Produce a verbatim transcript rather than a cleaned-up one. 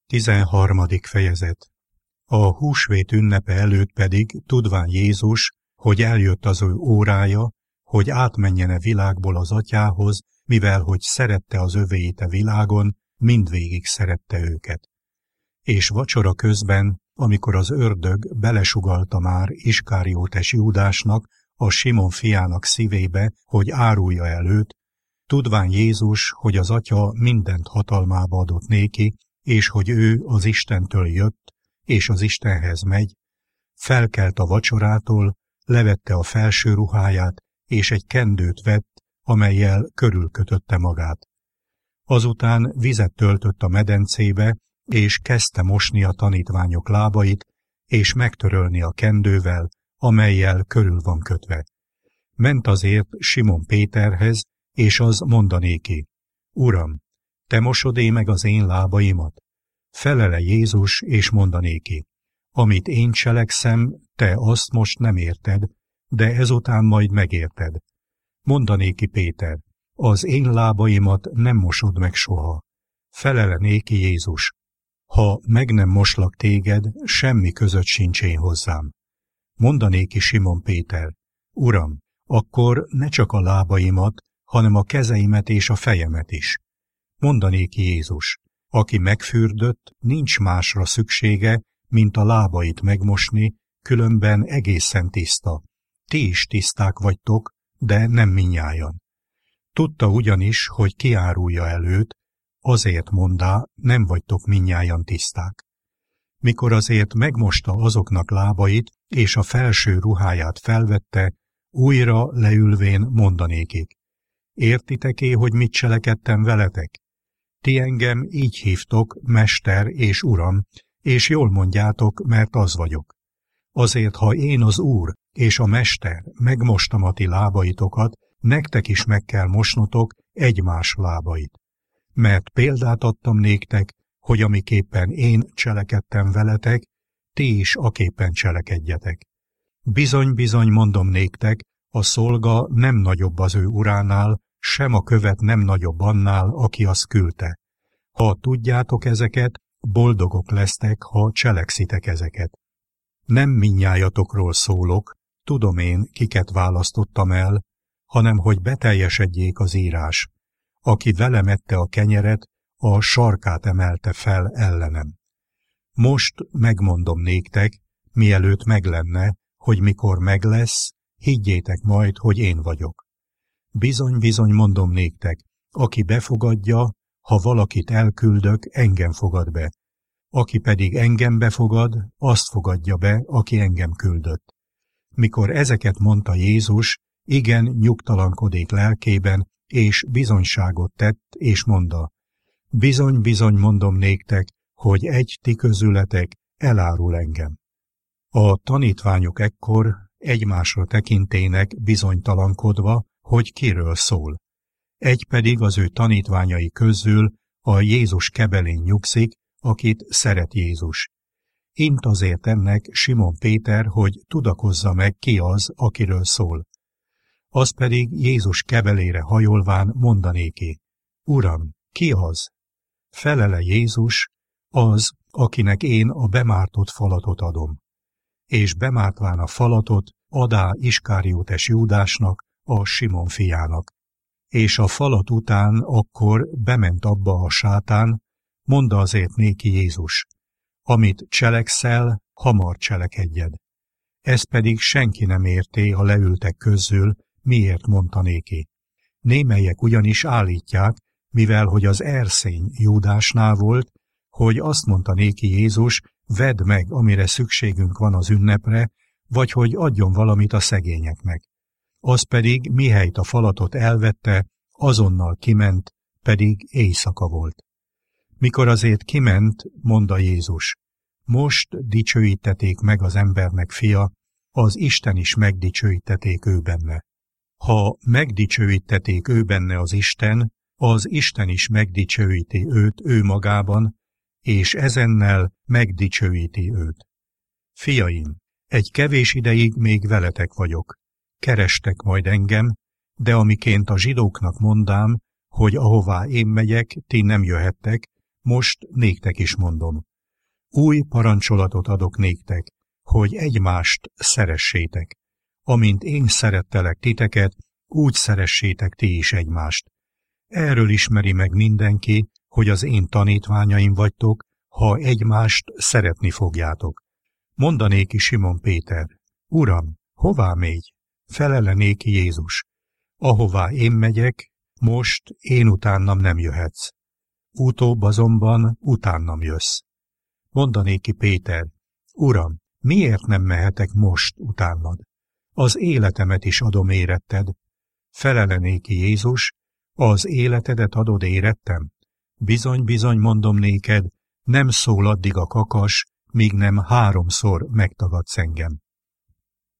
Tizenharmadik fejezet. A húsvét ünnepe előtt pedig, tudván Jézus, hogy eljött az ő órája, hogy átmenjen a világból az atyához, mivel hogy szerette az övéit a világon, mindvégig szerette őket. És vacsora közben, amikor az ördög belesugalta már Iskáriótes Júdásnak, a Simon fiának szívébe, hogy árulja el őt, tudván Jézus, hogy az atya mindent hatalmába adott néki, és hogy ő az Istentől jött, és az Istenhez megy, felkelt a vacsorától, levette a felső ruháját, és egy kendőt vett, amellyel körülkötötte magát. Azután vizet töltött a medencébe, és kezdte mosni a tanítványok lábait, és megtörölni a kendővel, amellyel körül van kötve. Ment azért Simon Péterhez, és az mondanéki: Uram, te mosod-e meg az én lábaimat? Felele Jézus, és mondanéki: Amit én cselekszem, te azt most nem érted, de ezután majd megérted. Mondanéki Péter: Az én lábaimat nem mosod meg soha. Felele néki Jézus: Ha meg nem moslak téged, semmi között sincs én hozzám. Mondanéki Simon Péter: Uram, akkor ne csak a lábaimat, hanem a kezeimet és a fejemet is. Mondanéki Jézus: Aki megfürdött, nincs másra szüksége, mint a lábait megmosni, különben egészen tiszta. Ti is tiszták vagytok, de nem mindnyájan. Tudta ugyanis, hogy kiárulja el őt, azért mondá, nem vagytok mindnyájan tiszták. Mikor azért megmosta azoknak lábait, és a felső ruháját felvette, újra leülvén mondanékik: Értitek-e, hogy mit cselekedtem veletek? Ti engem így hívtok, Mester és Uram, és jól mondjátok, mert az vagyok. Azért, ha én az Úr és a Mester megmostam a ti lábaitokat, nektek is meg kell mosnotok egymás lábait. Mert példát adtam néktek, hogy amiképpen én cselekedtem veletek, ti is aképpen cselekedjetek. Bizony-bizony mondom néktek, a szolga nem nagyobb az ő uránál, sem a követ nem nagyobb annál, aki azt küldte. Ha tudjátok ezeket, boldogok lesztek, ha cselekszitek ezeket. Nem mindnyájatokról szólok, tudom én, kiket választottam el, hanem hogy beteljesedjék az írás. Aki velem ette a kenyeret, a sarkát emelte fel ellenem. Most megmondom néktek, mielőtt meglenne, hogy mikor meglesz, higgyétek majd, hogy én vagyok. Bizony-bizony mondom néktek, aki befogadja, ha valakit elküldök, engem fogad be. Aki pedig engem befogad, azt fogadja be, aki engem küldött. Mikor ezeket mondta Jézus, igen nyugtalankodik lelkében, és bizonyságot tett, és mondta: Bizony-bizony mondom néktek, hogy egy ti közületek elárul engem. A tanítványok ekkor egymásra tekintének bizonytalankodva, hogy kiről szól. Egy pedig az ő tanítványai közül a Jézus kebelén nyugszik, akit szeret Jézus. Int azért ennek Simon Péter, hogy tudakozza meg, ki az, akiről szól. Az pedig Jézus kebelére hajolván mondanéki: Uram, ki az? Felele Jézus: Az, akinek én a bemártott falatot adom. És bemártván a falatot adá Iskáriótes Júdásnak, a Simon fiának. És a falat után akkor bement abba a sátán, mondta azért néki Jézus: Amit cselekszel, hamar cselekedjed. Ez pedig senki nem érté a leültek közül, miért mondta néki. Némelyek ugyanis állítják, mivel hogy az erszény Júdásnál volt, hogy azt mondta néki Jézus: Vedd meg, amire szükségünk van az ünnepre, vagy hogy adjon valamit a szegényeknek. Az pedig, mihelyt a falatot elvette, azonnal kiment, pedig éjszaka volt. Mikor azért kiment, mondta Jézus: Most dicsőíteték meg az embernek fia, az Isten is megdicsőíteték ő benne. Ha megdicsőíteték ő benne az Isten, az Isten is megdicsőíti őt ő magában, és ezennel megdicsőíti őt. Fiaim, egy kevés ideig még veletek vagyok. Kerestek majd engem, de amiként a zsidóknak mondám, hogy ahová én megyek, ti nem jöhettek, most néktek is mondom. Új parancsolatot adok néktek, hogy egymást szeressétek. Amint én szerettelek titeket, úgy szeressétek ti is egymást. Erről ismeri meg mindenki, hogy az én tanítványaim vagytok, ha egymást szeretni fogjátok. Mondanéki Simon Péter: Uram, hová mégy? Felele néki Jézus: Ahová én megyek, most én utánam nem jöhetsz. Utóbb azonban utánam jössz. Mondanéki Péter: Uram, miért nem mehetek most utánad? Az életemet is adom éretted. Felele néki Jézus: Az életedet adod érettem? Bizony-bizony mondom néked, nem szól addig a kakas, míg nem háromszor megtagadsz engem.